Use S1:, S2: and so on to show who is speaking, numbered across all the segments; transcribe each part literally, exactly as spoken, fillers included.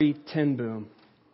S1: ten Boom.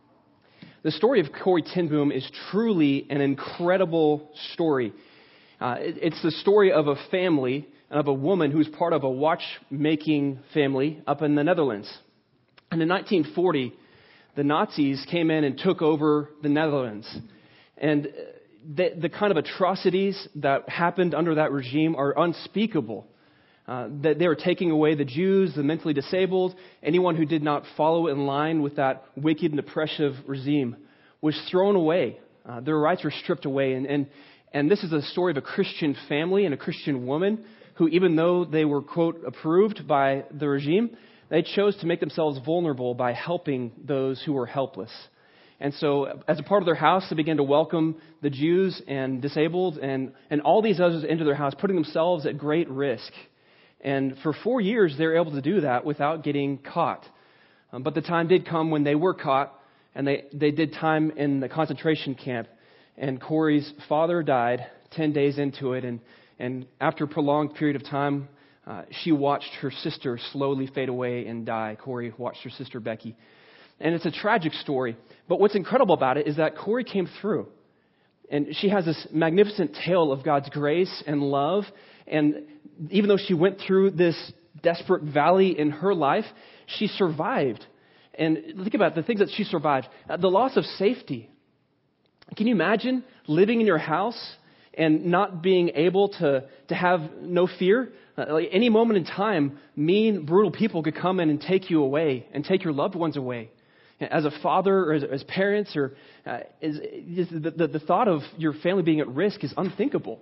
S1: The story of Corrie ten Boom is truly an incredible story. Uh, it, it's the story of a family, of a woman who's part of a watchmaking family up in the Netherlands. And in nineteen forty, the Nazis came in and took over the Netherlands. And the, the kind of atrocities that happened under that regime are unspeakable. Uh, that they were taking away the Jews, the mentally disabled, anyone who did not follow in line with that wicked and oppressive regime was thrown away. Uh, their rights were stripped away. And, and, and this is a story of a Christian family and a Christian woman who, even though they were, quote, approved by the regime, they chose to make themselves vulnerable by helping those who were helpless. And so as a part of their house, they began to welcome the Jews and disabled and, and all these others into their house, putting themselves at great risk. And for four years, they were able to do that without getting caught. Um, but the time did come when they were caught, and they, they did time in the concentration camp. And Corrie's father died ten days into it. And, and after a prolonged period of time, uh, she watched her sister slowly fade away and die. Corrie watched her sister Becky. And it's a tragic story. But what's incredible about it is that Corrie came through. And she has this magnificent tale of God's grace and love. And even though she went through this desperate valley in her life, she survived. And think about the things that she survived. The loss of safety. Can you imagine living in your house and not being able to, to have no fear? Uh, like any moment in time, mean, brutal people could come in and take you away and take your loved ones away. As a father or as, as parents, or uh, is, is the, the, the thought of your family being at risk is unthinkable.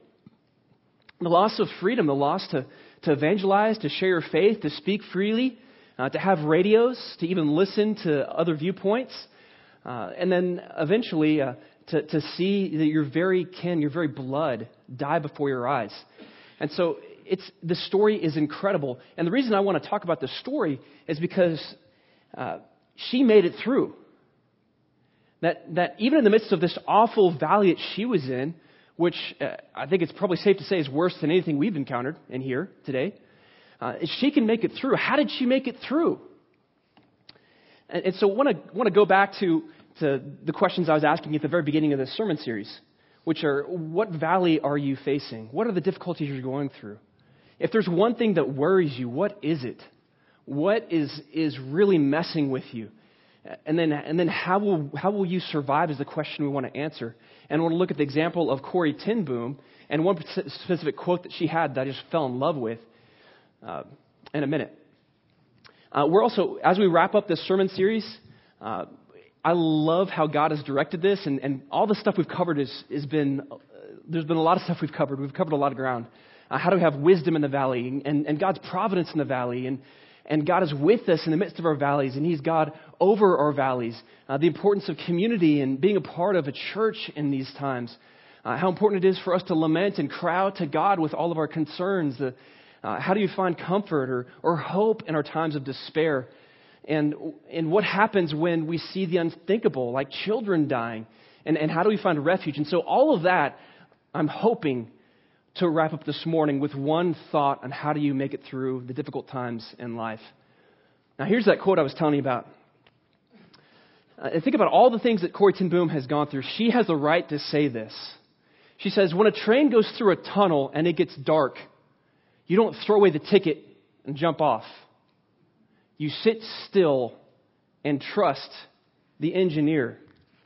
S1: The loss of freedom, the loss to, to evangelize, to share your faith, to speak freely, uh, to have radios, to even listen to other viewpoints, uh, and then eventually uh, to, to see that your very kin, your very blood die before your eyes. And so it's the story is incredible. And the reason I want to talk about the story is because uh, she made it through. That that even in the midst of this awful valley that she was in, which uh, I think it's probably safe to say is worse than anything we've encountered in here today. Uh, she can make it through. How did she make it through? And, and so I want to want to go back to, to the questions I was asking at the very beginning of this sermon series, which are, what valley are you facing? What are the difficulties you're going through? If there's one thing that worries you, what is it? What is is really messing with you? And then and then how will how will you survive is the question we want to answer. And we're going to look at the example of Corrie ten Boom and one specific quote that she had that I just fell in love with uh, in a minute. Uh, we're also, as we wrap up this sermon series, uh, I love how God has directed this, and, and all the stuff we've covered is, has been, uh, there's been a lot of stuff we've covered. We've covered a lot of ground. Uh, how do we have wisdom in the valley and, and God's providence in the valley, and And God is with us in the midst of our valleys, and He's God over our valleys. Uh, the importance of community and being a part of a church in these times. Uh, how important it is for us to lament and cry out to God with all of our concerns. The, uh, how do you find comfort or, or hope in our times of despair? And, and what happens when we see the unthinkable, like children dying? And, and how do we find refuge? And so all of that, I'm hoping to wrap up this morning with one thought on how do you make it through the difficult times in life. Now, here's that quote I was telling you about. Uh, and think about all the things that Corrie ten Boom has gone through. She has the right to say this. She says, when a train goes through a tunnel and it gets dark, you don't throw away the ticket and jump off. You sit still and trust the engineer.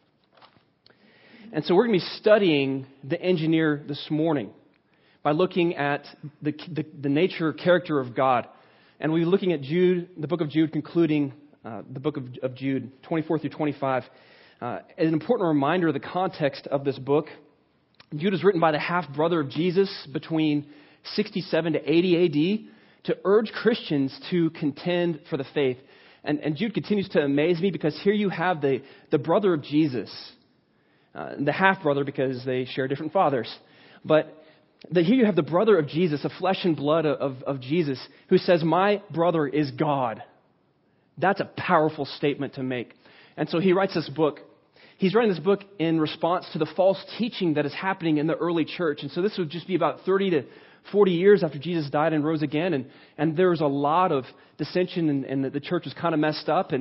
S1: And so we're going to be studying the engineer this morning by looking at the, the, the nature, character of God. And we'll be looking at Jude, the book of Jude, concluding uh, the book of, of Jude, twenty-four through twenty-five. Uh, as an important reminder of the context of this book, Jude is written by the half-brother of Jesus between sixty-seven to eighty A D to urge Christians to contend for the faith. And, and Jude continues to amaze me because here you have the, the brother of Jesus, uh, the half-brother because they share different fathers. But that here you have the brother of Jesus, the flesh and blood of, of Jesus, who says, my brother is God. That's a powerful statement to make. And so he writes this book. He's writing this book in response to the false teaching that is happening in the early church. And so this would just be about thirty to forty years after Jesus died and rose again. And, and there was a lot of dissension, and, and the church was kind of messed up. And,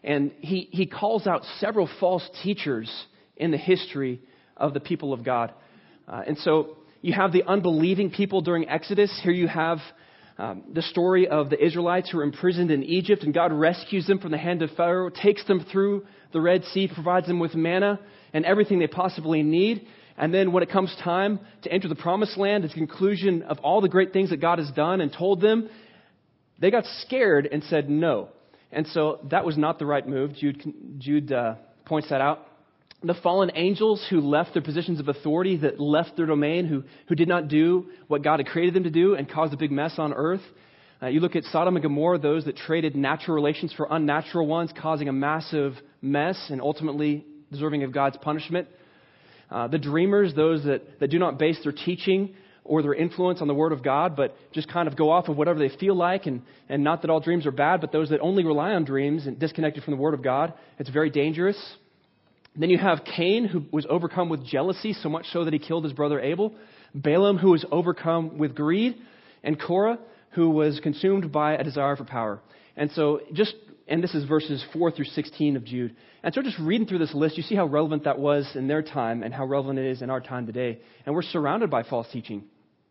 S1: And he, he calls out several false teachers in the history of the people of God. Uh, and so you have the unbelieving people during Exodus. Here you have um, the story of the Israelites who are imprisoned in Egypt, and God rescues them from the hand of Pharaoh, takes them through the Red Sea, provides them with manna and everything they possibly need. And then when it comes time to enter the promised land, at the conclusion of all the great things that God has done and told them, they got scared and said no. And so that was not the right move. Jude, Jude uh, points that out. The fallen angels who left their positions of authority, that left their domain, who, who did not do what God had created them to do and caused a big mess on earth. Uh, you look at Sodom and Gomorrah, those that traded natural relations for unnatural ones, causing a massive mess and ultimately deserving of God's punishment. Uh, the dreamers, those that, that do not base their teaching or their influence on the Word of God, but just kind of go off of whatever they feel like, and, and not that all dreams are bad, but those that only rely on dreams and disconnected from the Word of God. It's very dangerous. Then you have Cain, who was overcome with jealousy, so much so that he killed his brother Abel. Balaam, who was overcome with greed. And Korah, who was consumed by a desire for power. And so just, and this is verses four through sixteen of Jude. And so just reading through this list, you see how relevant that was in their time and how relevant it is in our time today. And we're surrounded by false teaching.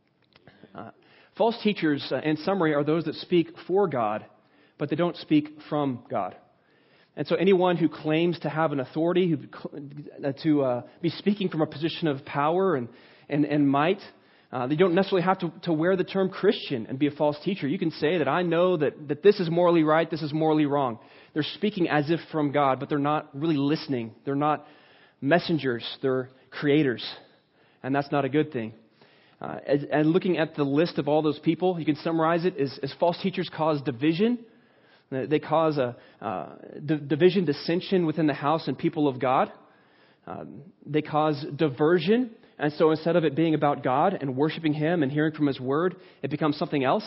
S1: Uh, false teachers, uh, in summary, are those that speak for God, but they don't speak from God. And so anyone who claims to have an authority, who, to uh, be speaking from a position of power and, and, and might, uh, they don't necessarily have to, to wear the term Christian and be a false teacher. You can say that I know that, that this is morally right, this is morally wrong. They're speaking as if from God, but they're not really listening. They're not messengers, they're creators. And that's not a good thing. Uh, as, and looking at the list of all those people, you can summarize it as, as false teachers cause division. They cause a uh, d- division, dissension within the house and people of God. Um, they cause diversion. And so instead of it being about God and worshiping Him and hearing from His Word, it becomes something else.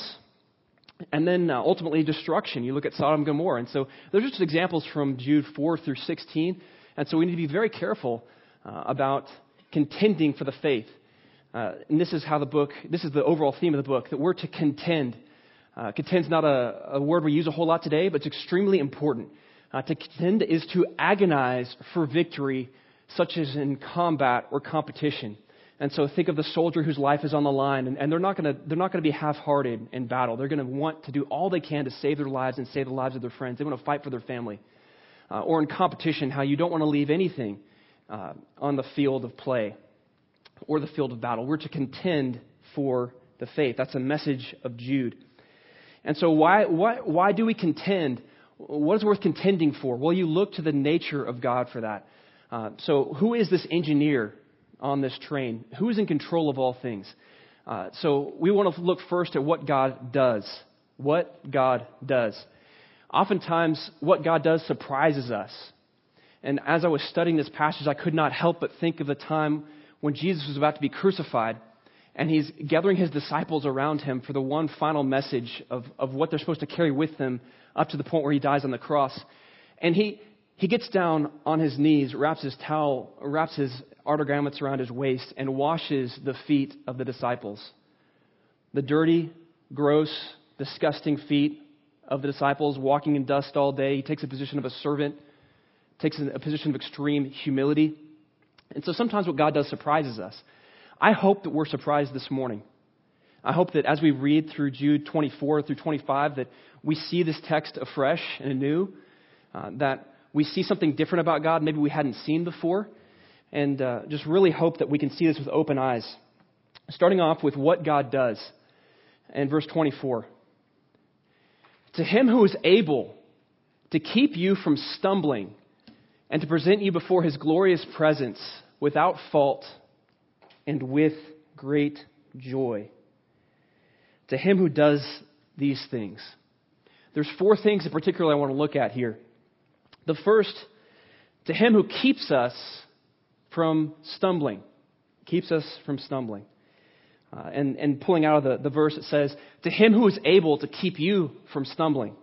S1: And then uh, ultimately destruction. You look at Sodom and Gomorrah. And so those are just examples from Jude four through sixteen. And so we need to be very careful uh, about contending for the faith. Uh, and this is how the book, this is the overall theme of the book, that we're to contend. Uh, contend's not a, a word we use a whole lot today, but it's extremely important. Uh, to contend is to agonize for victory, such as in combat or competition. And so think of the soldier whose life is on the line, and, and they're not going to they're not going to be half-hearted in battle. They're going to want to do all they can to save their lives and save the lives of their friends. They want to fight for their family. Uh, or in competition, how you don't want to leave anything uh, on the field of play or the field of battle. We're to contend for the faith. That's a message of Jude. And so why why why do we contend? What is worth contending for? Well, you look to the nature of God for that. Uh, so who is this engineer on this train? Who is in control of all things? Uh, so we want to look first at what God does. What God does. Oftentimes, what God does surprises us. And as I was studying this passage, I could not help but think of the time when Jesus was about to be crucified, and He's gathering His disciples around Him for the one final message of, of what they're supposed to carry with them up to the point where He dies on the cross. And He he gets down on His knees, wraps His towel, wraps His outer garments around His waist, and washes the feet of the disciples. The dirty, gross, disgusting feet of the disciples, walking in dust all day. He takes a position of a servant, takes a position of extreme humility. And so sometimes what God does surprises us. I hope that we're surprised this morning. I hope that as we read through Jude twenty-four through twenty-five, that we see this text afresh and anew, uh, that we see something different about God maybe we hadn't seen before, and uh, just really hope that we can see this with open eyes. Starting off with what God does in verse twenty-four. To Him who is able to keep you from stumbling and to present you before His glorious presence without fault and with great joy. To Him who does these things. There's four things in particular I want to look at here. The first, to Him who keeps us from stumbling. Keeps us from stumbling. Uh, and, and pulling out of the, the verse, it says, to Him who is able to keep you from stumbling.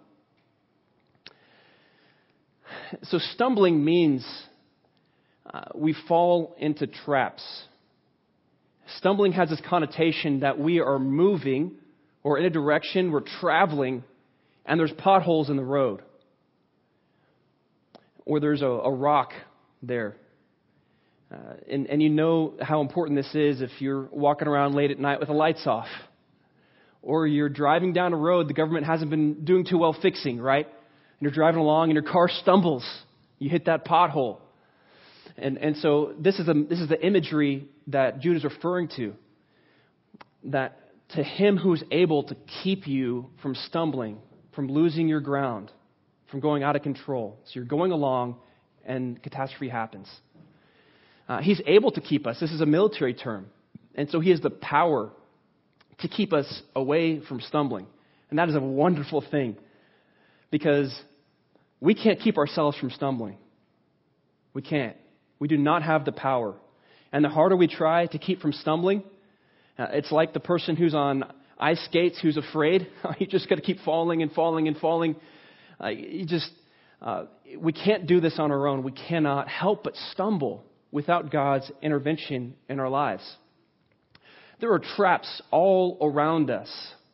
S1: So stumbling means uh, we fall into traps. Stumbling has this connotation that we are moving or in a direction, we're traveling, and there's potholes in the road. or there's a, a rock there. Uh, and, and you know how important this is if you're walking around late at night with the lights off. Or you're driving down a road the government hasn't been doing too well fixing, right? And you're driving along and your car stumbles. You hit that pothole. And and so this is, a, this is the imagery that Jude is referring to. That to him who is able to keep you from stumbling, from losing your ground, from going out of control. So you're going along and catastrophe happens. Uh, he's able to keep us. This is a military term. And so he has the power to keep us away from stumbling. And that is a wonderful thing because we can't keep ourselves from stumbling. We can't. We do not have the power. And the harder we try to keep from stumbling, uh, it's like the person who's on ice skates who's afraid. You just got to keep falling and falling and falling. Uh, you just, uh, we can't do this on our own. We cannot help but stumble without God's intervention in our lives. There are traps all around us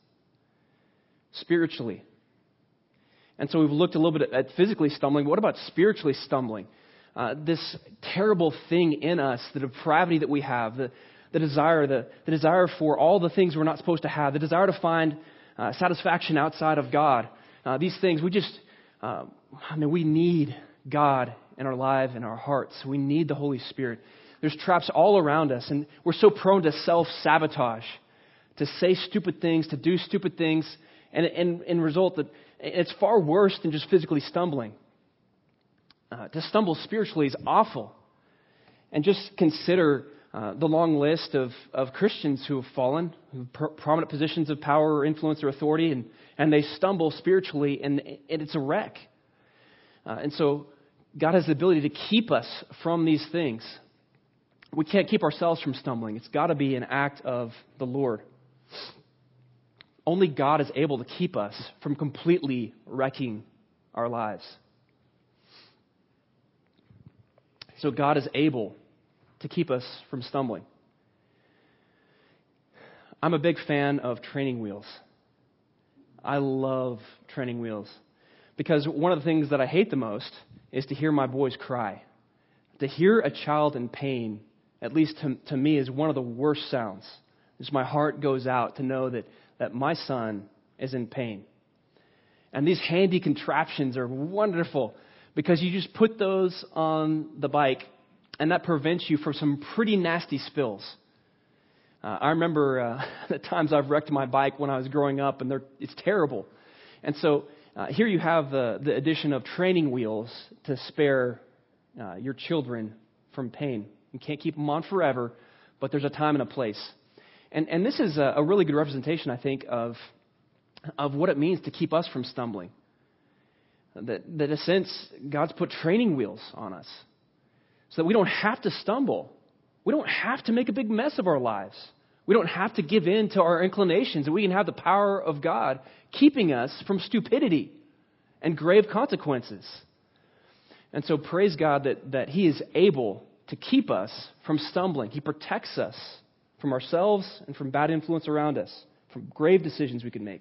S1: spiritually. And so we've looked a little bit at physically stumbling. What about spiritually stumbling? Uh, this terrible thing in us, the depravity that we have, the, the desire, the, the desire for all the things we're not supposed to have, the desire to find uh, satisfaction outside of God. Uh, these things, we just, uh, I mean, we need God in our life, in our hearts. We need the Holy Spirit. There's traps all around us, and we're so prone to self-sabotage, to say stupid things, to do stupid things, and in and result that it's far worse than just physically stumbling. Uh, to stumble spiritually is awful. And just consider uh, the long list of, of Christians who have fallen, who have pr- prominent positions of power or influence or authority, and, and they stumble spiritually, and, and it's a wreck. Uh, and so God has the ability to keep us from these things. We can't keep ourselves from stumbling. It's got to be an act of the Lord. Only God is able to keep us from completely wrecking our lives. So God is able to keep us from stumbling. I'm a big fan of training wheels. I love training wheels because one of the things that I hate the most is to hear my boys cry. To hear a child in pain, at least to, to me, is one of the worst sounds. Just my heart goes out to know that, that my son is in pain. And these handy contraptions are wonderful because you just put those on the bike and that prevents you from some pretty nasty spills. Uh, I remember uh, the times I've wrecked my bike when I was growing up, and they're, it's terrible. And so uh, here you have the, the addition of training wheels to spare uh, your children from pain. You can't keep them on forever, but there's a time and a place. And and this is a, a really good representation, I think, of of what it means to keep us from stumbling. That, that in a sense, God's put training wheels on us so that we don't have to stumble. We don't have to make a big mess of our lives. We don't have to give in to our inclinations, and we can have the power of God keeping us from stupidity and grave consequences. And so praise God that, that He is able to keep us from stumbling. He protects us from ourselves and from bad influence around us, from grave decisions we can make.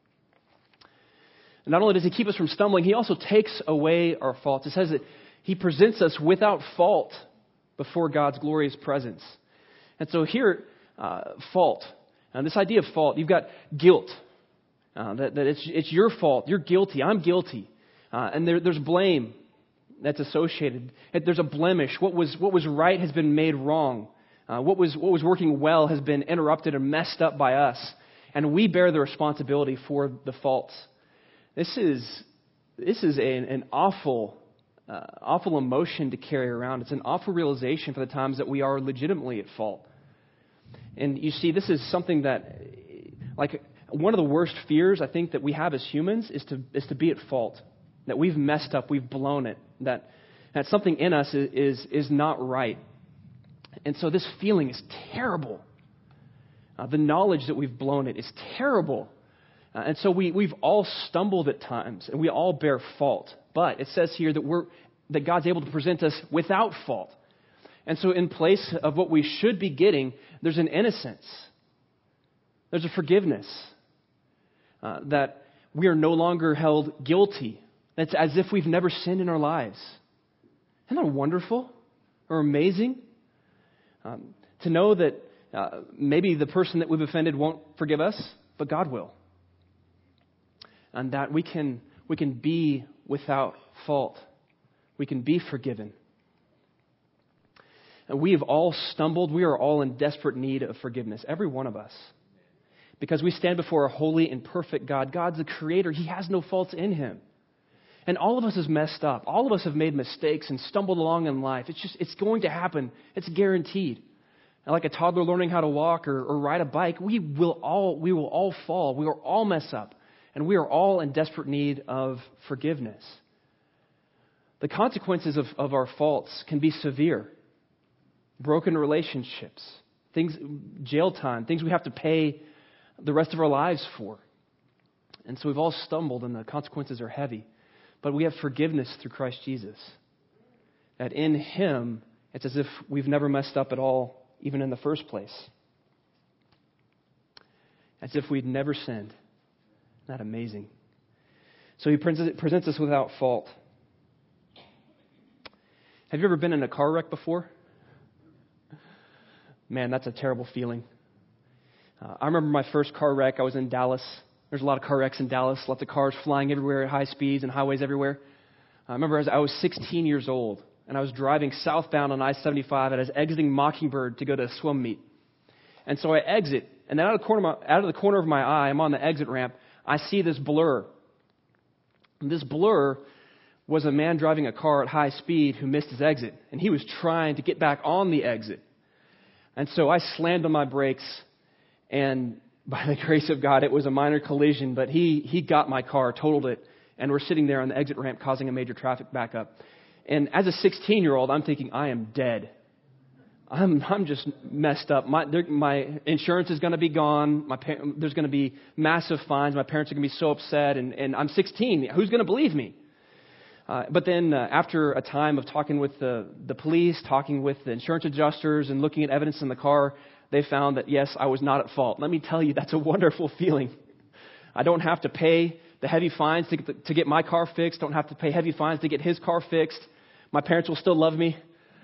S1: And not only does He keep us from stumbling, He also takes away our faults. It says that He presents us without fault before God's glorious presence. And so here, uh, fault. And this idea of fault, you've got guilt. Uh, that, that it's, it's your fault. You're guilty. I'm guilty. Uh, and there, there's blame that's associated. There's a blemish. What was what was right has been made wrong. Uh, what was what was working well has been interrupted or messed up by us. And we bear the responsibility for the faults. This is this is an, an awful uh, awful emotion to carry around. It's an awful realization for the times that we are legitimately at fault. And you see, this is something that, like, one of the worst fears I think that we have as humans is to is to be at fault. That we've messed up, we've blown it. That that something in us is is, is not right. And so this feeling is terrible. Uh, the knowledge that we've blown it is terrible. Uh, and so we, we've all stumbled at times, and we all bear fault. But it says here that we're that God's able to present us without fault. And so in place of what we should be getting, there's an innocence. There's a forgiveness. Uh, that we are no longer held guilty. It's as if we've never sinned in our lives. Isn't that wonderful or amazing? Um, to know that uh, maybe the person that we've offended won't forgive us, but God will. And that we can we can be without fault. We can be forgiven. And we have all stumbled. We are all in desperate need of forgiveness, every one of us. Because we stand before a holy and perfect God. God's the creator. He has no faults in him. And all of us has messed up. All of us have made mistakes and stumbled along in life. It's just, it's going to happen. It's guaranteed. And like a toddler learning how to walk or, or ride a bike, we will all, we will all fall. We will all mess up. And we are all in desperate need of forgiveness. The consequences of, of our faults can be severe. Broken relationships, things, jail time, things we have to pay the rest of our lives for. And so we've all stumbled and the consequences are heavy. But we have forgiveness through Christ Jesus. That in him, it's as if we've never messed up at all, even in the first place. As if we'd never sinned. Isn't that amazing? So he presents us without fault. Have you ever been in a car wreck before? Man, that's a terrible feeling. Uh, I remember my first car wreck. I was in Dallas. There's a lot of car wrecks in Dallas, lots of cars flying everywhere at high speeds and highways everywhere. I remember as I was sixteen years old, and I was driving southbound on I seventy-five, and I was exiting Mockingbird to go to a swim meet. And so I exit, and then out of the corner of my, out of the corner of my eye, I'm on the exit ramp, I see this blur. And this blur was a man driving a car at high speed who missed his exit, and he was trying to get back on the exit. And so I slammed on my brakes, and by the grace of God, it was a minor collision, but he he got my car, totaled it, and we're sitting there on the exit ramp causing a major traffic backup. And as a sixteen-year-old, I'm thinking, I am dead. I'm I'm just messed up. My my insurance is going to be gone. My there's going to be massive fines. My parents are going to be so upset, and, and I'm sixteen. Who's going to believe me? Uh, but then uh, after a time of talking with the, the police, talking with the insurance adjusters, and looking at evidence in the car, they found that, yes, I was not at fault. Let me tell you, that's a wonderful feeling. I don't have to pay the heavy fines to get, the, to get my car fixed. Don't have to pay heavy fines to get his car fixed. My parents will still love me.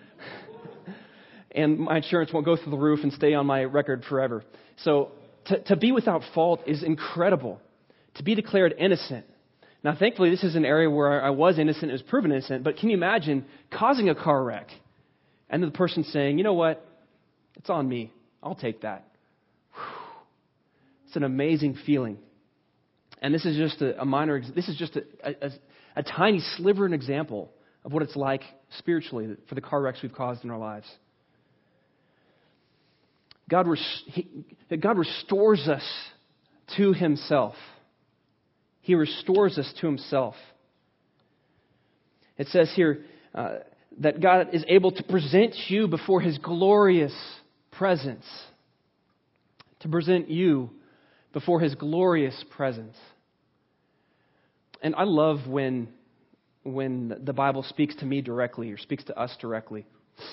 S1: And my insurance won't go through the roof and stay on my record forever. So to, to be without fault is incredible. To be declared innocent. Now, thankfully, this is an area where I was innocent and was proven innocent. But can you imagine causing a car wreck and the person saying, you know what? It's on me. I'll take that. Whew. It's an amazing feeling. And this is just a, a minor, this is just a, a, a tiny sliver, an example of what it's like spiritually for the car wrecks we've caused in our lives. God, res- he, God restores us to himself. He restores us to himself. It says here uh, that God is able to present you before his glorious presence. To present you before his glorious presence. And I love when, when the Bible speaks to me directly or speaks to us directly.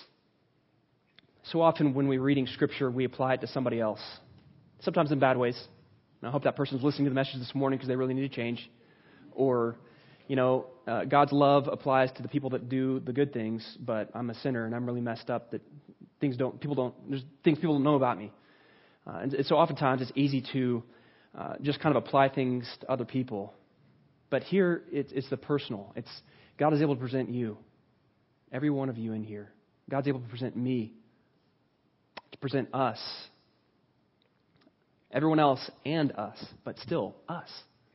S1: So often when we're reading Scripture, we apply it to somebody else. Sometimes in bad ways. And I hope that person's listening to the message this morning because they really need to change. Or, you know, uh, God's love applies to the people that do the good things, but I'm a sinner and I'm really messed up that things don't, people don't, there's things people don't know about me. Uh, and, and so oftentimes it's easy to uh, just kind of apply things to other people. But here it's, it's the personal. It's God is able to present you, every one of you in here. God's able to present me, to present us. Everyone else and us, but still us.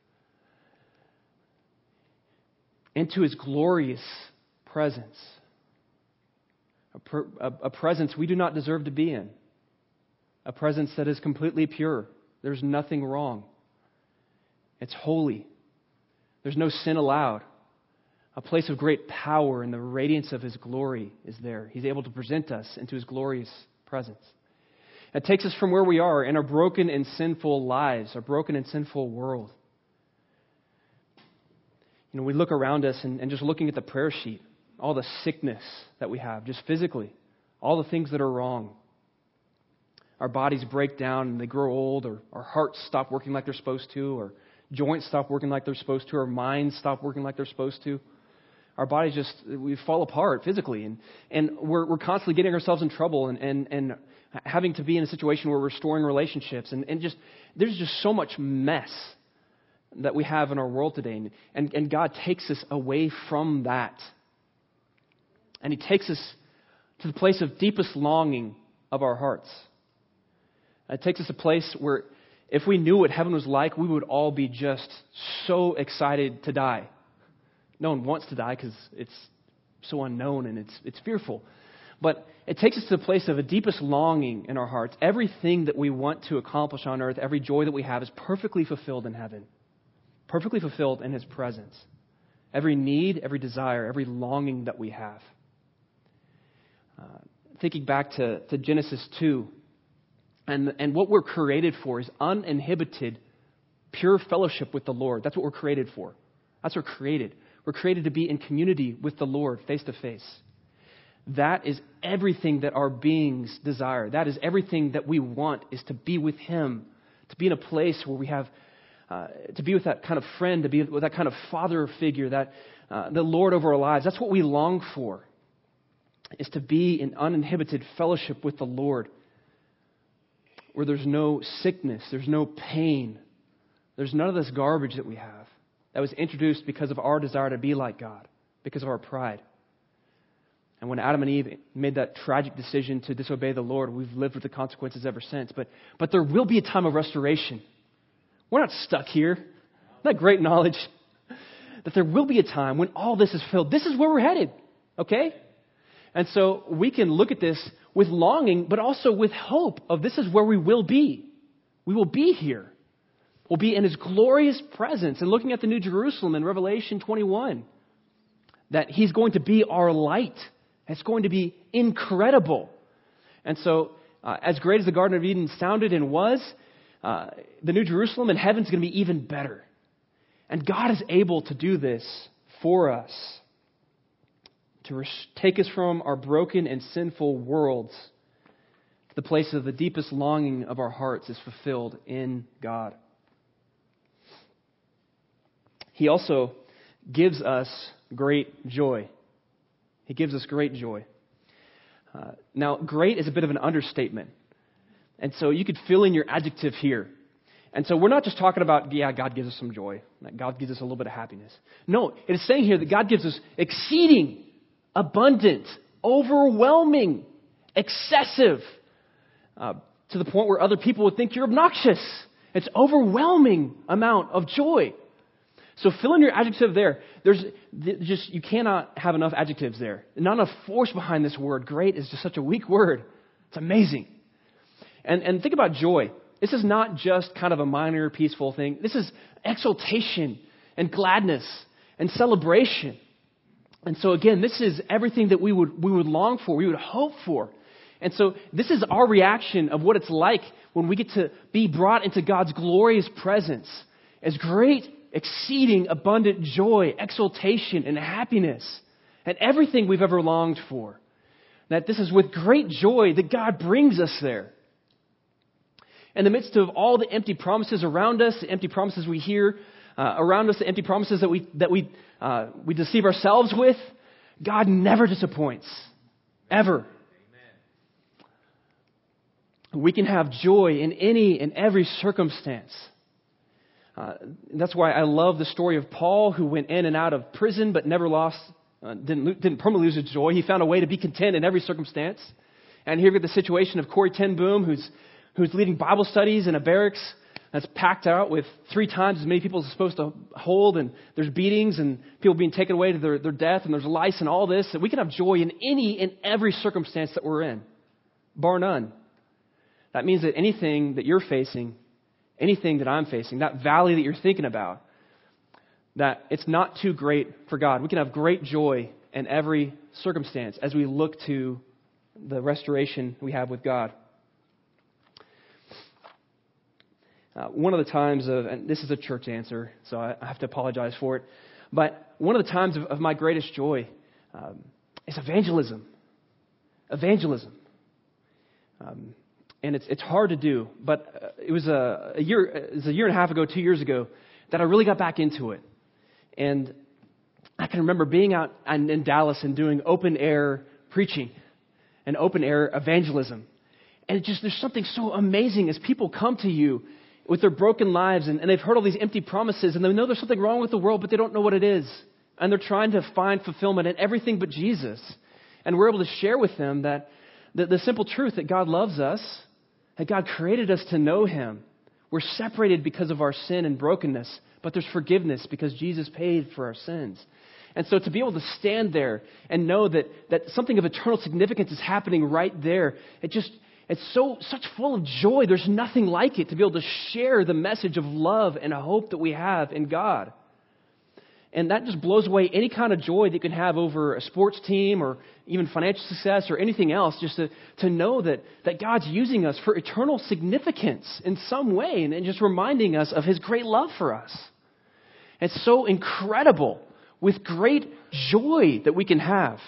S1: Into his glorious presence. A, per, a, a presence we do not deserve to be in. A presence that is completely pure. There's nothing wrong. It's holy. There's no sin allowed. A place of great power and the radiance of his glory is there. He's able to present us into his glorious presence. It takes us from where we are in our broken and sinful lives, our broken and sinful world. You know, we look around us and, and just looking at the prayer sheet, all the sickness that we have, just physically, all the things that are wrong. Our bodies break down and they grow old, or our hearts stop working like they're supposed to, or joints stop working like they're supposed to, or minds stop working like they're supposed to. Our bodies just, we fall apart physically. And, and we're, we're constantly getting ourselves in trouble and, and, and having to be in a situation where we're restoring relationships. And, and just, there's just so much mess that we have in our world today. And, and, and God takes us away from that. And He takes us to the place of deepest longing of our hearts. It takes us to a place where if we knew what heaven was like, we would all be just so excited to die. No one wants to die because it's so unknown and it's it's fearful. But it takes us to the place of a deepest longing in our hearts. Everything that we want to accomplish on earth, every joy that we have is perfectly fulfilled in heaven. Perfectly fulfilled in His presence. Every need, every desire, every longing that we have. Uh, thinking back to, to Genesis two, and, and what we're created for is uninhibited, pure fellowship with the Lord. That's what we're created for. That's what we're created. We're created to be in community with the Lord, face to face. That is everything that our beings desire. That is everything that we want, is to be with Him, to be in a place where we have, uh, to be with that kind of friend, to be with that kind of father figure, that uh, the Lord over our lives. That's what we long for, is to be in uninhibited fellowship with the Lord, where there's no sickness, there's no pain, there's none of this garbage that we have that was introduced because of our desire to be like God, because of our pride. And when Adam and Eve made that tragic decision to disobey the Lord, we've lived with the consequences ever since. But but there will be a time of restoration. We're not stuck here. Isn't that great knowledge? That there will be a time when all this is filled. This is where we're headed, okay? And so we can look at this with longing, but also with hope of this is where we will be. We will be here. We'll be in His glorious presence. And looking at the New Jerusalem in Revelation twenty-one, that He's going to be our light. It's going to be incredible. And so, uh, as great as the Garden of Eden sounded and was, uh, the New Jerusalem in heaven is going to be even better. And God is able to do this for us, to res- take us from our broken and sinful worlds to the place of the deepest longing of our hearts is fulfilled in God. He also gives us great joy. He gives us great joy. Uh, now, great is a bit of an understatement. And so you could fill in your adjective here. And so we're not just talking about, yeah, God gives us some joy. God gives us a little bit of happiness. No, it is saying here that God gives us exceeding, abundant, overwhelming, excessive, uh, to the point where other people would think you're obnoxious. It's overwhelming amount of joy. So fill in your adjective there. There's just, you cannot have enough adjectives there. Not enough force behind this word. Great is just such a weak word. It's amazing. And, and think about joy. This is not just kind of a minor, peaceful thing. This is exultation and gladness and celebration. And so again, this is everything that we would, we would long for, we would hope for. And so this is our reaction of what it's like when we get to be brought into God's glorious presence as great, exceeding, abundant joy, exultation, and happiness, and everything we've ever longed for. That this is with great joy that God brings us there. In the midst of all the empty promises around us, the empty promises we hear uh, around us, the empty promises that we that we uh, we deceive ourselves with, God never disappoints, ever. Amen. We can have joy in any and every circumstance. Uh, that's why I love the story of Paul, who went in and out of prison but never lost, uh, didn't didn't permanently lose his joy. He found a way to be content in every circumstance. And here we get the situation of Corrie ten Boom, who's who's leading Bible studies in a barracks that's packed out with three times as many people as it's supposed to hold, and there's beatings and people being taken away to their, their death, and there's lice and all this. And we can have joy in any and every circumstance that we're in, bar none. That means that anything that you're facing, anything that I'm facing, that valley that you're thinking about, that it's not too great for God. We can have great joy in every circumstance as we look to the restoration we have with God. Uh, one of the times of, and this is a church answer, so I, I have to apologize for it, but one of the times of, of my greatest joy um, is evangelism. Evangelism. Um, And it's it's hard to do, but it was a, a year it was a year and a half ago, two years ago, that I really got back into it. And I can remember being out in, in Dallas and doing open air preaching and open air evangelism. And it just, there's something so amazing as people come to you with their broken lives and, and they've heard all these empty promises and they know there's something wrong with the world, but they don't know what it is. And they're trying to find fulfillment in everything but Jesus. And we're able to share with them that the, the simple truth that God loves us, that God created us to know Him. We're separated because of our sin and brokenness, but there's forgiveness because Jesus paid for our sins. And so to be able to stand there and know that, that something of eternal significance is happening right there, it just, it's so such full of joy. There's nothing like it to be able to share the message of love and hope that we have in God. And that just blows away any kind of joy that you can have over a sports team or even financial success or anything else, just to, to know that, that God's using us for eternal significance in some way and, and just reminding us of His great love for us. It's so incredible with great joy that we can have.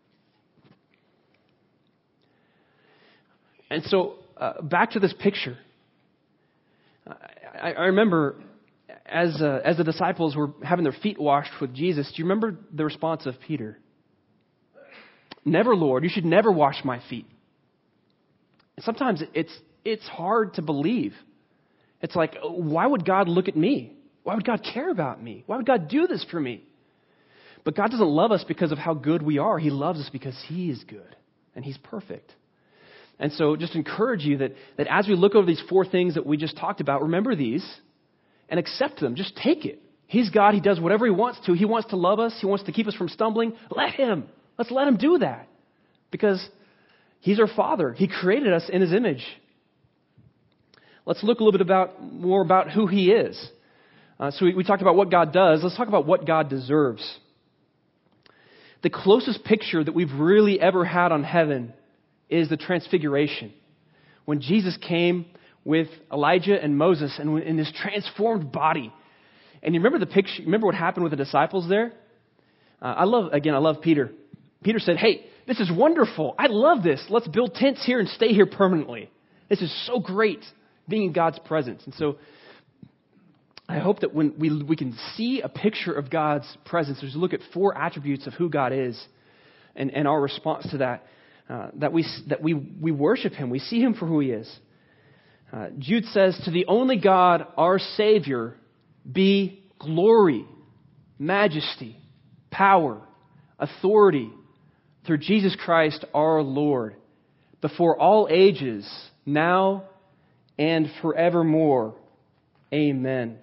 S1: And so uh, back to this picture. I, I remember as uh, as the disciples were having their feet washed with Jesus, do you remember the response of Peter? Never, Lord, you should never wash my feet. And sometimes it's it's hard to believe. It's like, why would God look at me? Why would God care about me? Why would God do this for me? But God doesn't love us because of how good we are. He loves us because He is good and He's perfect. And so just encourage you that, that as we look over these four things that we just talked about, remember these and accept them. Just take it. He's God. He does whatever He wants to. He wants to love us. He wants to keep us from stumbling. Let Him. Let's let Him do that because He's our Father. He created us in His image. Let's look a little bit about more about who He is. Uh, so we, we talked about what God does. Let's talk about what God deserves. The closest picture that we've really ever had on heaven is the transfiguration. When Jesus came with Elijah and Moses and in this transformed body. And you remember the picture, remember what happened with the disciples there? Uh, I love, again, I love Peter. Peter said, hey, this is wonderful. I love this. Let's build tents here and stay here permanently. This is so great, being in God's presence. And so I hope that when we we can see a picture of God's presence, as we look at four attributes of who God is and, and our response to that, uh, that we that we we worship Him. We see Him for who He is. Uh, Jude says, to the only God, our Savior, be glory, majesty, power, authority through Jesus Christ our Lord, before all ages, now and forevermore. Amen.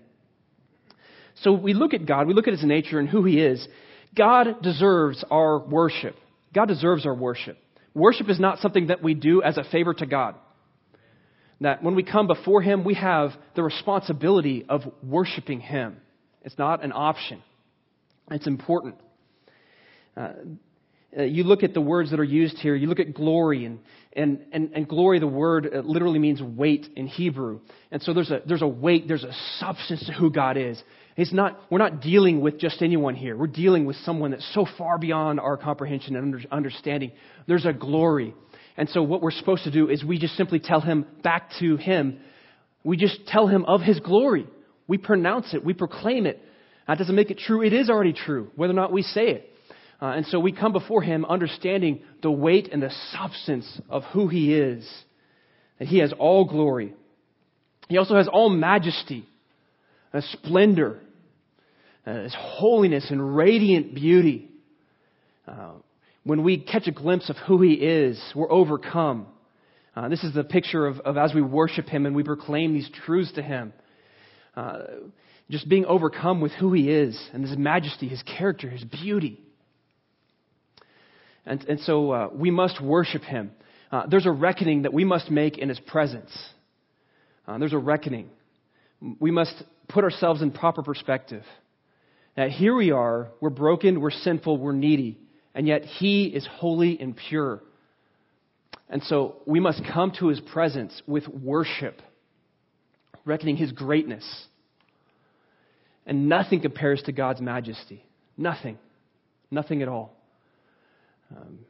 S1: So we look at God, we look at His nature and who He is. God deserves our worship. God deserves our worship. Worship is not something that we do as a favor to God. That when we come before Him, we have the responsibility of worshiping Him. It's not an option. It's important. Uh, you look at the words that are used here. You look at glory, and and and, and glory. The word literally means weight in Hebrew, and so there's a there's a weight, there's a substance to who God is. It's not we're not dealing with just anyone here. We're dealing with someone that's so far beyond our comprehension and under, understanding. There's a glory. And so what we're supposed to do is we just simply tell Him, back to Him, we just tell Him of His glory. We pronounce it. We proclaim it. That doesn't make it true. It is already true, whether or not we say it. Uh, and so we come before Him understanding the weight and the substance of who He is. That He has all glory. He also has all majesty, a splendor, uh, His holiness and radiant beauty. Uh, When we catch a glimpse of who He is, we're overcome. Uh, this is the picture of, of as we worship Him and we proclaim these truths to Him. Uh, just being overcome with who He is and His majesty, His character, His beauty. And, and so uh, we must worship Him. Uh, there's a reckoning that we must make in His presence. Uh, there's a reckoning. We must put ourselves in proper perspective. Now, here we are, we're broken, we're sinful, we're needy. And yet He is holy and pure. And so we must come to His presence with worship, reckoning His greatness. And nothing compares to God's majesty. Nothing. Nothing at all. Um,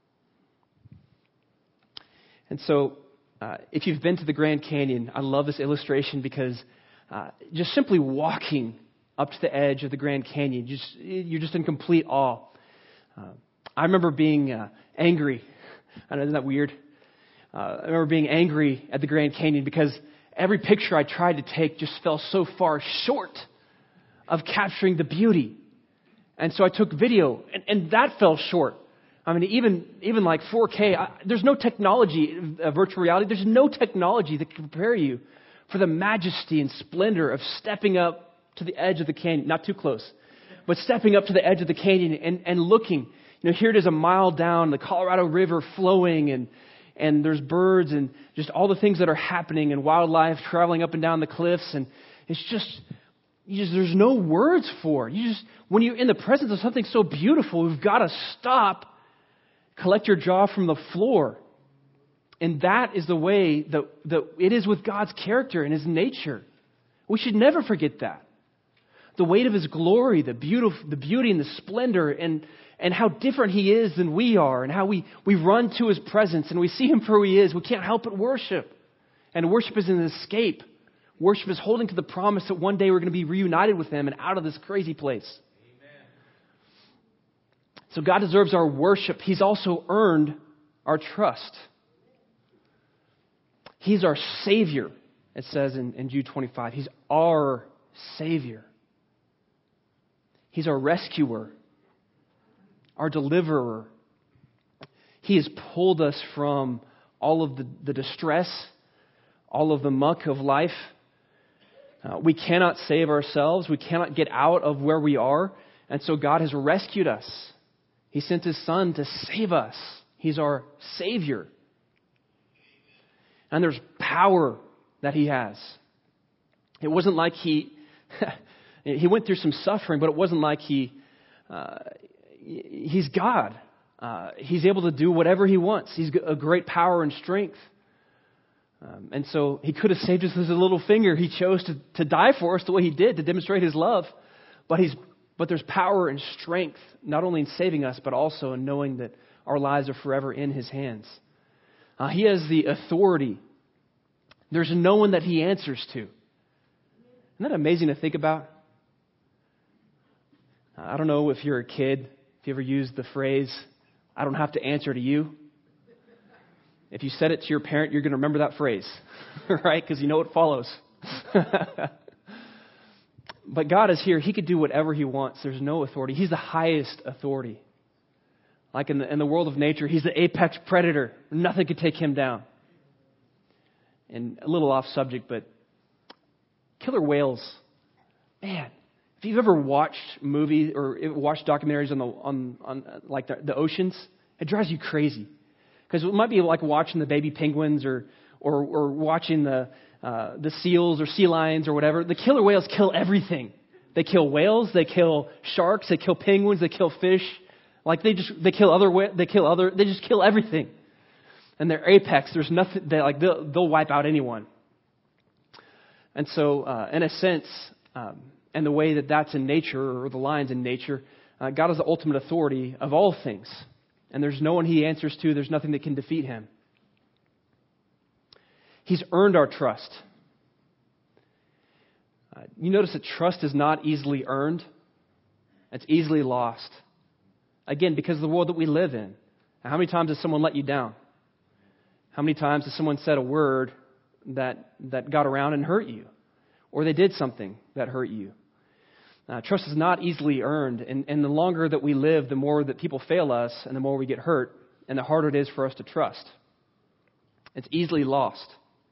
S1: and so uh, if you've been to the Grand Canyon, I love this illustration because uh, just simply walking up to the edge of the Grand Canyon. Just You're just in complete awe. Uh, I remember being uh, angry. I know, isn't that weird? Uh, I remember being angry at the Grand Canyon because every picture I tried to take just fell so far short of capturing the beauty. And so I took video, and, and that fell short. I mean, even even like four K, I, there's no technology, uh, virtual reality, there's no technology that can prepare you for the majesty and splendor of stepping up to the edge of the canyon, not too close, but stepping up to the edge of the canyon and, and looking. You know, here it is a mile down, the Colorado River flowing, and and there's birds and just all the things that are happening and wildlife traveling up and down the cliffs. And it's just, you just there's no words for it. You just, when you're in the presence of something so beautiful, you've got to stop, collect your jaw from the floor. And that is the way that, that it is with God's character and His nature. We should never forget that. The weight of His glory, the beauty, the beauty and the splendor, and and how different He is than we are, and how we, we run to His presence and we see Him for who He is. We can't help but worship. And worship is an escape. Worship is holding to the promise that one day we're going to be reunited with Him and out of this crazy place. Amen. So God deserves our worship. He's also earned our trust. He's our Savior, it says in, in Jude twenty-five. He's our Savior. He's our rescuer, our deliverer. He has pulled us from all of the, the distress, all of the muck of life. Uh, we cannot save ourselves. We cannot get out of where we are. And so God has rescued us. He sent His Son to save us. He's our Savior. And there's power that He has. It wasn't like He... He went through some suffering, but it wasn't like he, uh, he's God. Uh, he's able to do whatever He wants. He's a great power and strength. Um, and so He could have saved us with a little finger. He chose to, to die for us the way He did to demonstrate His love. But he's but there's power and strength, not only in saving us, but also in knowing that our lives are forever in His hands. Uh, he has the authority. There's no one that He answers to. Isn't that amazing to think about? I don't know if you're a kid, if you ever used the phrase, I don't have to answer to you. If you said it to your parent, you're going to remember that phrase, right? Because you know it follows. But God is here. He could do whatever He wants. There's no authority. He's the highest authority. Like in the, in the world of nature, He's the apex predator. Nothing could take Him down. And a little off subject, but killer whales, man. If you've ever watched movies or watched documentaries on the on, on like the, the oceans, it drives you crazy because it might be like watching the baby penguins or or, or watching the uh, the seals or sea lions or whatever. The killer whales kill everything. They kill whales, they kill sharks, they kill penguins, they kill fish. Like they just they kill other they kill other they just kill everything. And they're apex. There's nothing they like they'll, they'll wipe out anyone. And so, uh, in a sense. Um, And the way that that's in nature, or the lines in nature, uh, God is the ultimate authority of all things. And there's no one He answers to. There's nothing that can defeat Him. He's earned our trust. Uh, you notice that trust is not easily earned. It's easily lost. Again, because of the world that we live in. Now, how many times has someone let you down? How many times has someone said a word that, that got around and hurt you? Or they did something that hurt you? Uh, trust is not easily earned, and, and the longer that we live, the more that people fail us, and the more we get hurt, and the harder it is for us to trust. It's easily lost.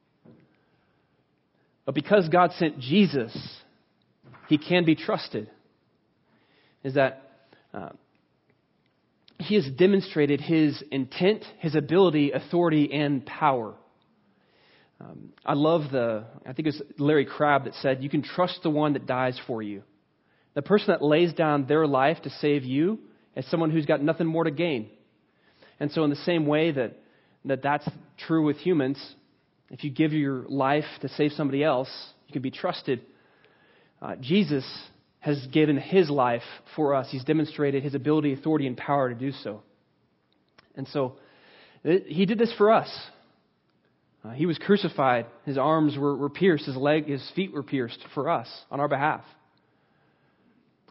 S1: But because God sent Jesus, He can be trusted. Is that uh, He has demonstrated His intent, His ability, authority, and power. Um, I love the, I think it was Larry Crabb that said, you can trust the one that dies for you. The person that lays down their life to save you is someone who's got nothing more to gain. And so in the same way that, that that's true with humans, if you give your life to save somebody else, you can be trusted. Uh, Jesus has given His life for us. He's demonstrated His ability, authority, and power to do so. And so it, He did this for us. Uh, he was crucified. His arms were, were pierced. His leg, His feet were pierced for us on our behalf.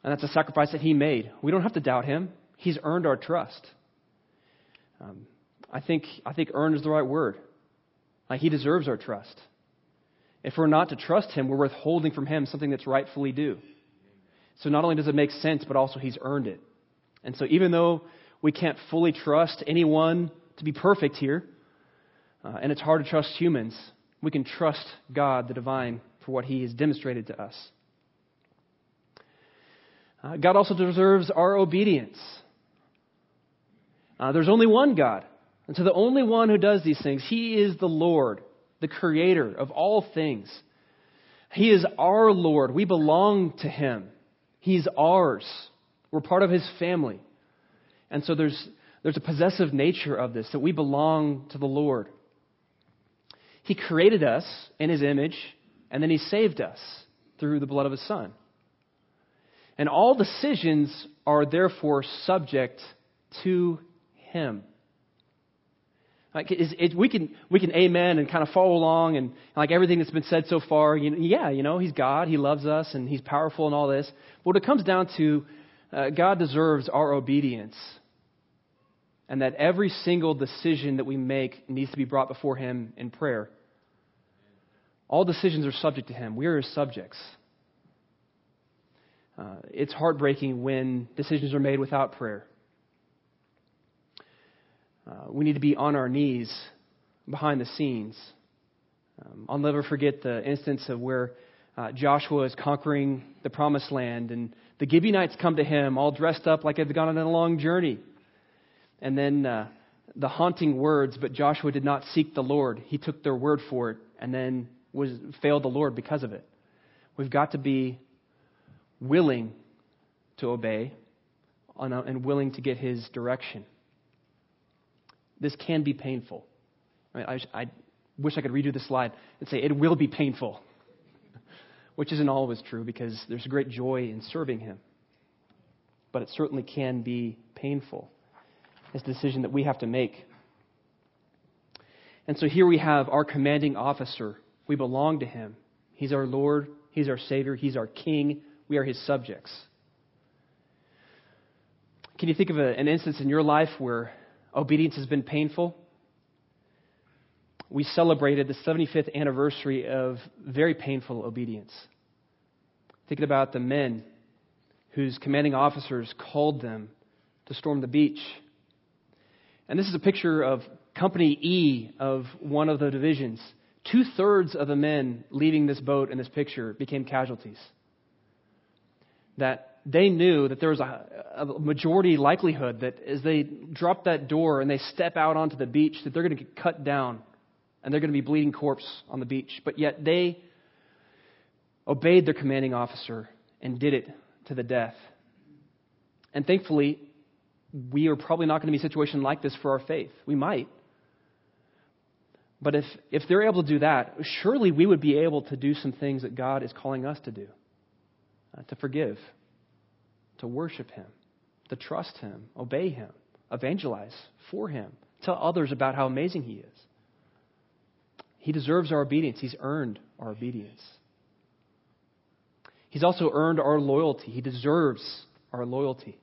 S1: And that's a sacrifice that he made. We don't have to doubt him. He's earned our trust. Um, I think I think earned is the right word. Like, he deserves our trust. If we're not to trust him, we're withholding from him something that's rightfully due. So not only does it make sense, but also he's earned it. And so even though we can't fully trust anyone to be perfect here, uh, and it's hard to trust humans, we can trust God, the divine, for what he has demonstrated to us. Uh, God also deserves our obedience. Uh, there's only one God. And so the only one who does these things, he is the Lord, the creator of all things. He is our Lord. We belong to him. He's ours. We're part of his family. And so there's there's a possessive nature of this, that we belong to the Lord. He created us in his image, and then he saved us through the blood of his Son. And all decisions are therefore subject to him. Like, is, it, we can we can amen and kind of follow along, and like everything that's been said so far. You know, yeah, you know, he's God, he loves us, and he's powerful and all this. But what it comes down to, uh, God deserves our obedience, and that every single decision that we make needs to be brought before him in prayer. All decisions are subject to him. We are his subjects. Uh, it's heartbreaking when decisions are made without prayer. Uh, we need to be on our knees behind the scenes. Um, I'll never forget the instance of where uh, Joshua is conquering the promised land, and the Gibeonites come to him all dressed up like they've gone on a long journey. And then uh, the haunting words, but Joshua did not seek the Lord. He took their word for it and then was failed the Lord because of it. We've got to be willing to obey and willing to get his direction. This can be painful. I, I, I wish I could redo the slide and say it will be painful, which isn't always true because there's great joy in serving him. But it certainly can be painful. It's a decision that we have to make. And so here we have our commanding officer. We belong to him. He's our Lord. He's our Savior. He's our King. We are his subjects. Can you think of a, an instance in your life where obedience has been painful? We celebrated the seventy-fifth anniversary of very painful obedience. Thinking about the men whose commanding officers called them to storm the beach. And this is a picture of Company E of one of the divisions. Two-thirds of the men leaving this boat in this picture became casualties. That they knew that there was a, a majority likelihood that as they drop that door and they step out onto the beach, that they're going to get cut down and they're going to be bleeding corpse on the beach. But yet they obeyed their commanding officer and did it to the death. And thankfully, we are probably not going to be in a situation like this for our faith. We might. But if, if they're able to do that, surely we would be able to do some things that God is calling us to do. Uh, to forgive, to worship him, to trust him, obey him, evangelize for him, tell others about how amazing he is. He deserves our obedience. He's earned our obedience. He's also earned our loyalty. He deserves our loyalty.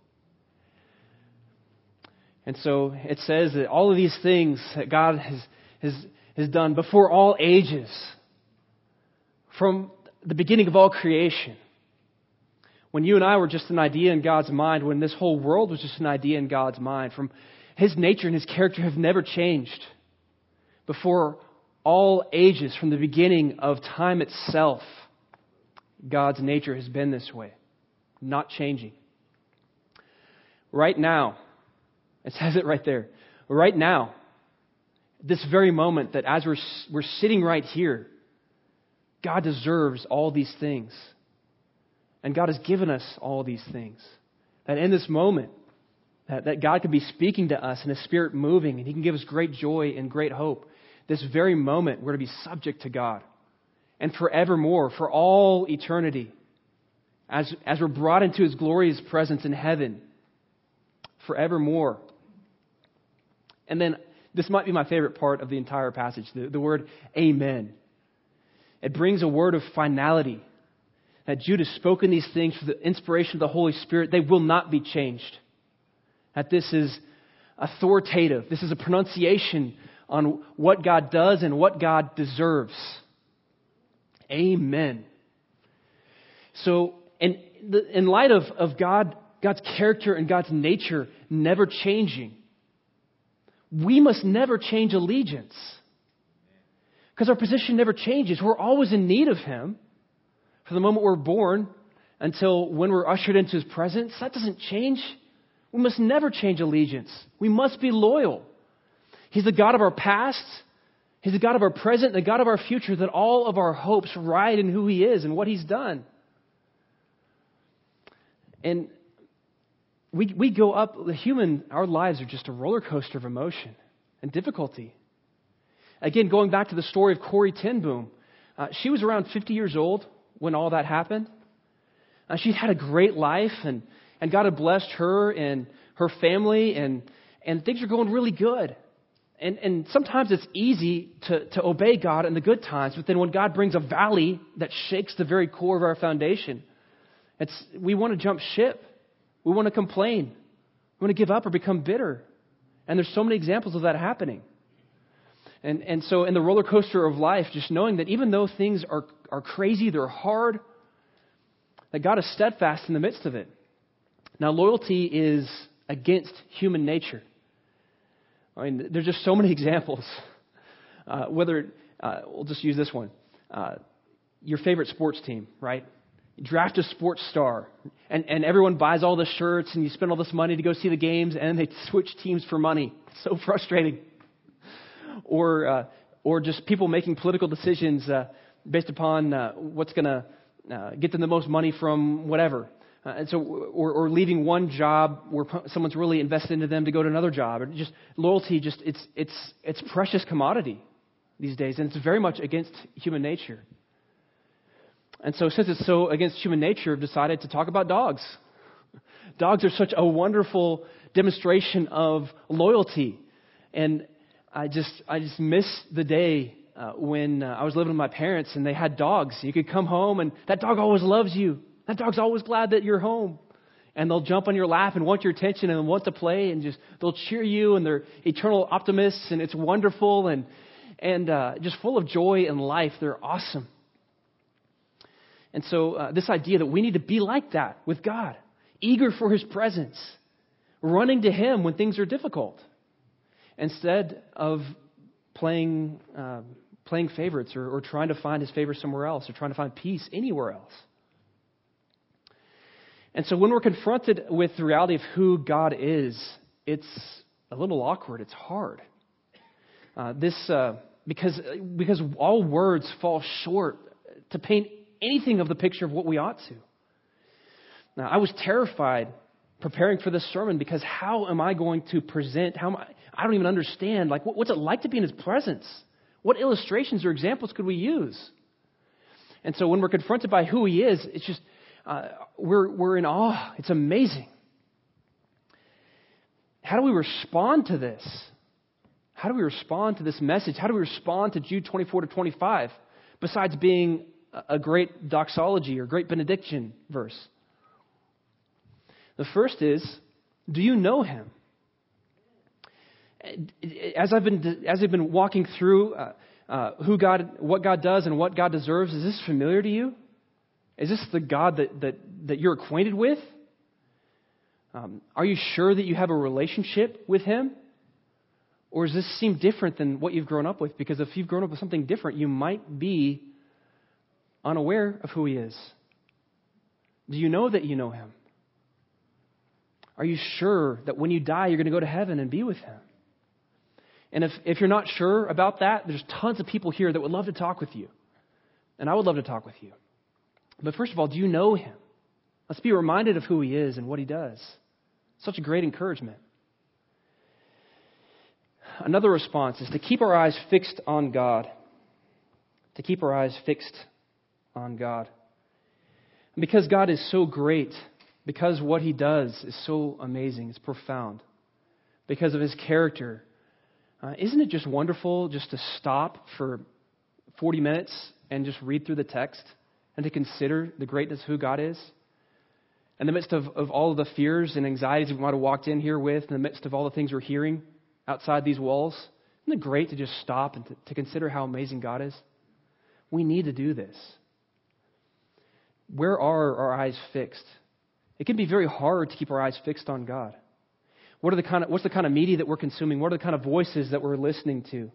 S1: And so it says that all of these things that God has, has, has done before all ages, from the beginning of all creation, when you and I were just an idea in God's mind, when this whole world was just an idea in God's mind, from his nature and his character have never changed. Before all ages, from the beginning of time itself, God's nature has been this way, not changing. Right now, it says it right there, right now, this very moment that as we're, we're sitting right here, God deserves all these things. And God has given us all these things. That in this moment, that, that God could be speaking to us and His Spirit moving, and He can give us great joy and great hope. This very moment, we're to be subject to God. And forevermore, for all eternity, as, as we're brought into His glorious presence in heaven, forevermore. And then, this might be my favorite part of the entire passage, the, the word amen. It brings a word of finality. that Jude has spoken these things for the inspiration of the Holy Spirit, they will not be changed. That this is authoritative. This is a pronunciation on what God does and what God deserves. Amen. So, in, in light of, of God, God's character and God's nature never changing, we must never change allegiance. Because our position never changes. We're always in need of Him. From the moment we're born until when we're ushered into His presence, that doesn't change. We must never change allegiance. We must be loyal. He's the God of our past. He's the God of our present, the God of our future, that all of our hopes ride in who He is and what He's done. And we we go up, the human, our lives are just a roller coaster of emotion and difficulty. Again, going back to the story of Corrie ten Boom, uh, she was around fifty years old when all that happened. Uh, she had a great life, and, and God had blessed her and her family, and, and things are going really good. And, and sometimes it's easy to, to obey God in the good times, but then when God brings a valley that shakes the very core of our foundation, it's we want to jump ship. We want to complain. We want to give up or become bitter. And there's so many examples of that happening. And and so in the roller coaster of life, just knowing that even though things are, are crazy, they're hard, that God is steadfast in the midst of it. Now, loyalty is against human nature. I mean, there's just so many examples. Uh, whether, uh, we'll just use this one. Uh, your favorite sports team, right? You draft a sports star, and, and everyone buys all the shirts, and you spend all this money to go see the games, and they switch teams for money. It's so frustrating. Or uh, or just people making political decisions uh, based upon uh, what's going to uh, get them the most money from whatever. Uh, and so, or, or leaving one job where someone's really invested into them to go to another job. Or just loyalty, just it's it's it's precious commodity these days, and it's very much against human nature. And so, since it's so against human nature, I've decided to talk about dogs. Dogs are such a wonderful demonstration of loyalty, and I just I just miss the day uh, when uh, I was living with my parents and they had dogs. You could come home and that dog always loves you. That dog's always glad that you're home. And they'll jump on your lap and want your attention and want to play, and just they'll cheer you, and they're eternal optimists, and it's wonderful and and uh, just full of joy and life. They're awesome. And so uh, this idea that we need to be like that with God, eager for His presence, running to Him when things are difficult, instead of playing uh, playing favorites or, or trying to find His favor somewhere else or trying to find peace anywhere else. And so when we're confronted with the reality of who God is, it's a little awkward. It's hard. Uh, this uh, because because all words fall short to paint anything of the picture of what we ought to. Now, I was terrified preparing for this sermon, because how am I going to present? How am I? I don't even understand. Like, what's it like to be in His presence? What illustrations or examples could we use? And so, when we're confronted by who He is, it's just uh, we're we're in awe. It's amazing. How do we respond to this? How do we respond to this message? How do we respond to Jude twenty-four to twenty-five? Besides being a great doxology or great benediction verse. The first is, do you know Him? As I've been as I've been walking through uh, uh, who God, what God does, and what God deserves, is this familiar to you? Is this the God that that, that you're acquainted with? Um, are you sure that you have a relationship with Him? Or does this seem different than what you've grown up with? Because if you've grown up with something different, you might be unaware of who He is. Do you know that you know Him? Are you sure that when you die, you're going to go to heaven and be with Him? And if, if you're not sure about that, there's tons of people here that would love to talk with you. And I would love to talk with you. But first of all, do you know Him? Let's be reminded of who He is and what He does. Such a great encouragement. Another response is to keep our eyes fixed on God. To keep our eyes fixed on God. And because God is so great, because what He does is so amazing, it's profound, because of His character, uh, isn't it just wonderful just to stop for forty minutes and just read through the text and to consider the greatness of who God is? In the midst of, of all of the fears and anxieties we might have walked in here with, in the midst of all the things we're hearing outside these walls, isn't it great to just stop and to, to consider how amazing God is? We need to do this. Where are our eyes fixed? It can be very hard to keep our eyes fixed on God. What are the kind of, what's the kind of media that we're consuming? What are the kind of voices that we're listening to?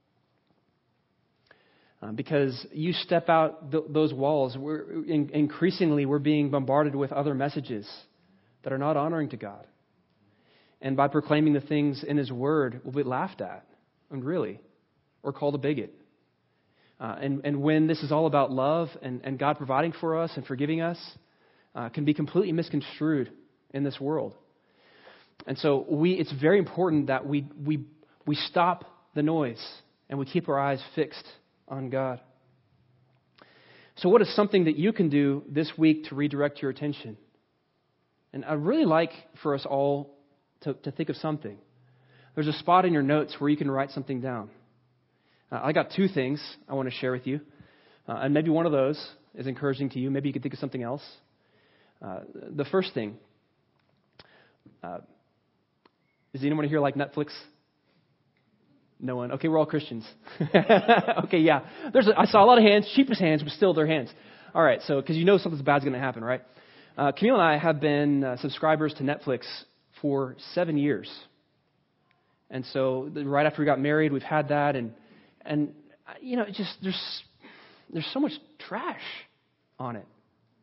S1: Uh, because you step out th- those walls, we're, in, increasingly we're being bombarded with other messages that are not honoring to God. And by proclaiming the things in His Word, we'll be laughed at, and really, or called a bigot. Uh, and, and when this is all about love and, and God providing for us and forgiving us, uh, can be completely misconstrued in this world. And so we, it's very important that we, we, we stop the noise and we keep our eyes fixed on God. So what is something that you can do this week to redirect your attention? And I'd really like for us all to, to think of something. There's a spot in your notes where you can write something down. Uh, I got two things I want to share with you. Uh, and maybe one of those is encouraging to you. Maybe you could think of something else. Uh, the first thing, uh, is anyone here like Netflix? No one. Okay, we're all Christians. Okay, yeah. There's a, I saw a lot of hands, cheapest hands, but still their hands. All right, so because you know something bad's going to happen, right? Uh, Camille and I have been uh, subscribers to Netflix for seven years. And so right after we got married, we've had that, and and you know, it just there's there's so much trash on it,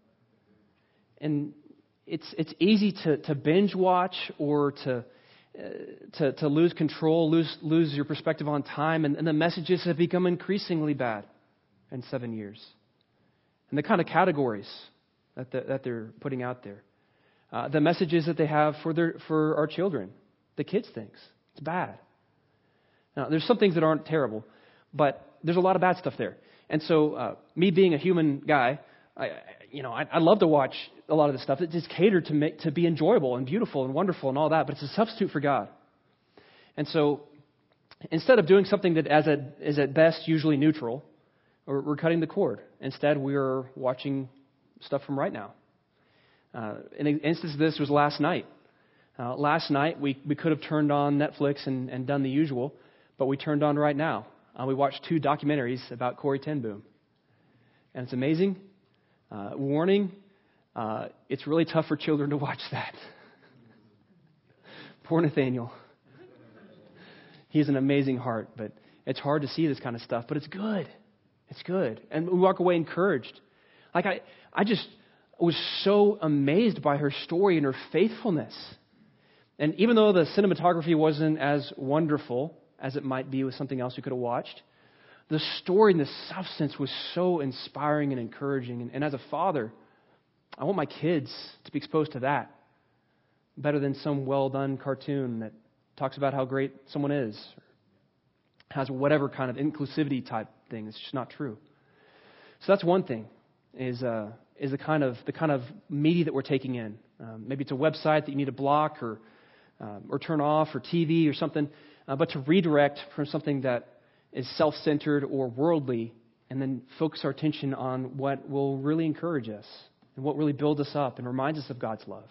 S1: and it's it's easy to, to binge watch or to, uh, to to lose control, lose lose your perspective on time, and, and the messages have become increasingly bad in seven years, and the kind of categories that the, that they're putting out there, uh, the messages that they have for their for our children, the kids' things. It's bad. Now, there's some things that aren't terrible, but there's a lot of bad stuff there. And so, uh, me being a human guy, I, you know, I, I love to watch a lot of this stuff. It's just catered to make to be enjoyable and beautiful and wonderful and all that, but it's a substitute for God. And so, instead of doing something that as a, is at best usually neutral, we're, we're cutting the cord. Instead, we're watching stuff from right now. Uh, an instance of this was last night. Uh, last night, we, we could have turned on Netflix and, and done the usual, but we turned on Right Now. Uh, we watched two documentaries about Corrie ten Boom. And it's amazing. Uh, warning, uh, it's really tough for children to watch that. Poor Nathaniel. He has an amazing heart, but it's hard to see this kind of stuff, but it's good. It's good. And we walk away encouraged. Like I, I just was so amazed by her story and her faithfulness. And even though the cinematography wasn't as wonderful as it might be with something else you could have watched, the story and the substance was so inspiring and encouraging. And, and as a father, I want my kids to be exposed to that better than some well-done cartoon that talks about how great someone is, or has whatever kind of inclusivity type thing. It's just not true. So that's one thing, is uh, is the kind of the kind of media that we're taking in. Um, maybe it's a website that you need to block or Um, or turn off, or T V or something, uh, but to redirect from something that is self-centered or worldly, and then focus our attention on what will really encourage us and what really builds us up and reminds us of God's love.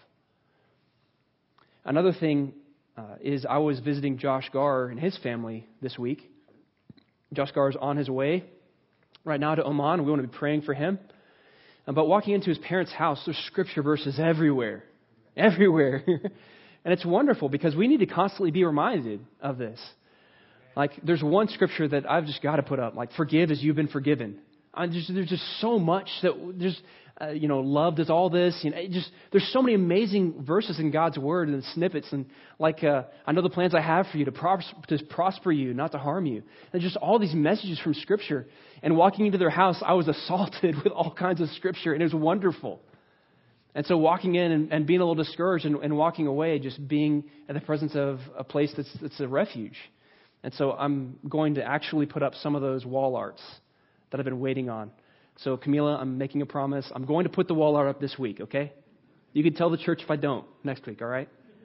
S1: Another thing uh, is I was visiting Josh Gar and his family this week. Josh Gar is on his way right now to Oman. We want to be praying for him. Uh, but walking into his parents' house, there's scripture verses everywhere, everywhere. And it's wonderful because we need to constantly be reminded of this. Like, there's one scripture that I've just got to put up, like, forgive as you've been forgiven. I just, there's just so much that there's, uh, you know, love does all this. You know, it just there's so many amazing verses in God's Word and snippets. And like, uh, I know the plans I have for you to, pros- to prosper you, not to harm you. And just all these messages from Scripture. And walking into their house, I was assaulted with all kinds of Scripture, and it was wonderful. And so walking in and, and being a little discouraged and, and walking away, just being in the presence of a place that's, that's a refuge. And so I'm going to actually put up some of those wall arts that I've been waiting on. So Camila, I'm making a promise. I'm going to put the wall art up this week, okay? You can tell the church if I don't next week, all right?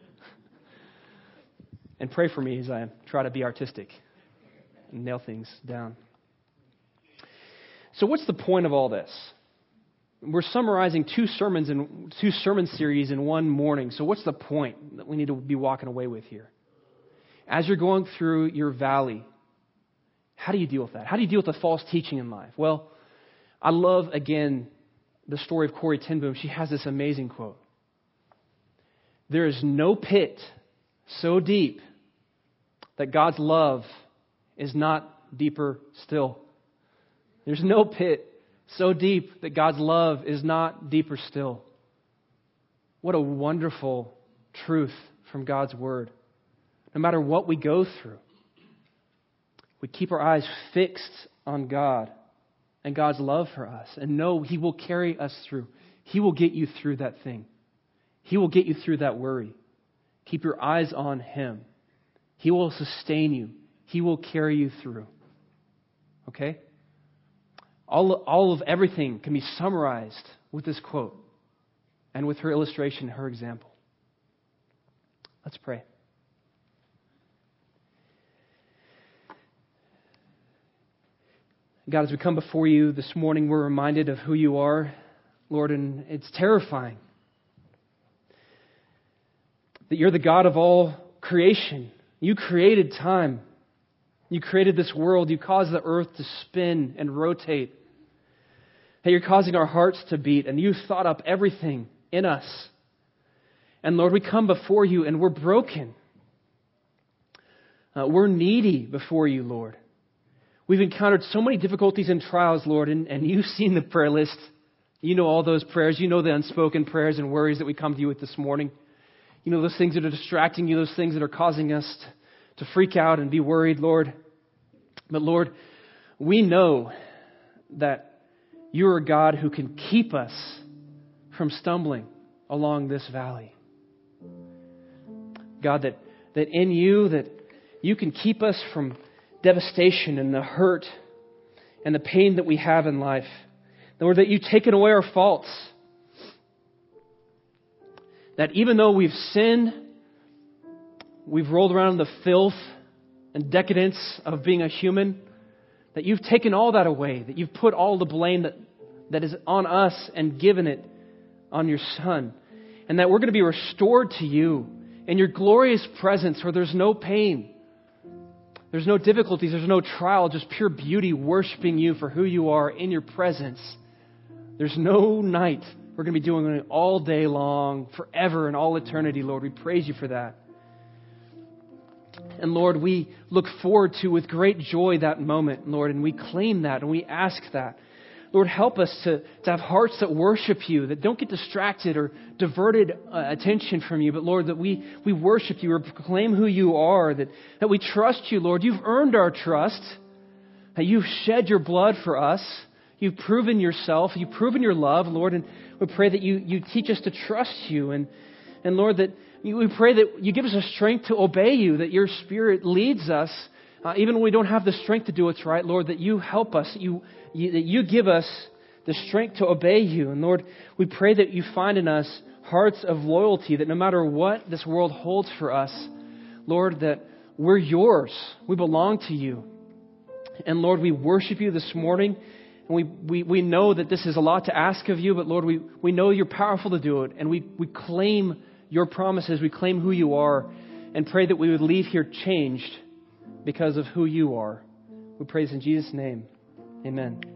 S1: And pray for me as I try to be artistic and nail things down. So what's the point of all this? we're summarizing two sermons in two sermon series in one morning. So what's the point that we need to be walking away with here? As you're going through your valley, how do you deal with that? How do you deal with the false teaching in life? Well, I love, again, the story of Corrie ten Boom. She has this amazing quote. There is no pit so deep that God's love is not deeper still. There's no pit so deep that God's love is not deeper still. What a wonderful truth from God's Word. No matter what we go through, we keep our eyes fixed on God and God's love for us and know He will carry us through. He will get you through that thing. He will get you through that worry. Keep your eyes on Him. He will sustain you. He will carry you through. Okay? All, all of everything can be summarized with this quote and with her illustration, her example. Let's pray. God, as we come before you this morning, we're reminded of who you are, Lord, and it's terrifying that you're the God of all creation. You created time. You created this world. You caused the earth to spin and rotate. Hey, you're causing our hearts to beat, and you thought up everything in us. And Lord, we come before you and we're broken. Uh, we're needy before you, Lord. We've encountered so many difficulties and trials, Lord, and, and you've seen the prayer list. You know all those prayers. You know the unspoken prayers and worries that we come to you with this morning. You know those things that are distracting you, those things that are causing us to, to freak out and be worried, Lord. But Lord, we know that you're a God who can keep us from stumbling along this valley. God, that, that in you, that you can keep us from devastation and the hurt and the pain that we have in life. Lord, that you've taken away our faults. That even though we've sinned, we've rolled around in the filth and decadence of being a human, that you've taken all that away, that you've put all the blame that, that is on us and given it on your Son. And that we're going to be restored to you in your glorious presence where there's no pain. There's no difficulties. There's no trial. Just pure beauty, worshiping you for who you are in your presence. There's no night. We're going to be doing it all day long, forever, and all eternity, Lord. We praise you for that. And Lord, we look forward to with great joy that moment, Lord, and we claim that and we ask that. Lord, help us to, to have hearts that worship you, that don't get distracted or diverted uh, attention from you, but Lord, that we, we worship you or proclaim who you are, that, that we trust you, Lord. You've earned our trust, that you've shed your blood for us. You've proven yourself. You've proven your love, Lord, and we pray that you, you teach us to trust you. And, and Lord, that you, we pray that you give us a strength to obey you, that your Spirit leads us, uh, even when we don't have the strength to do what's right, Lord, that you help us, that you, you, that you give us the strength to obey you. And Lord, we pray that you find in us hearts of loyalty, that no matter what this world holds for us, Lord, that we're yours. We belong to you. And Lord, we worship you this morning. And we, we, we know that this is a lot to ask of you, but Lord, we, we know you're powerful to do it. And we, we claim your promises. We claim who you are and pray that we would leave here changed because of who you are. We praise in Jesus' name. Amen.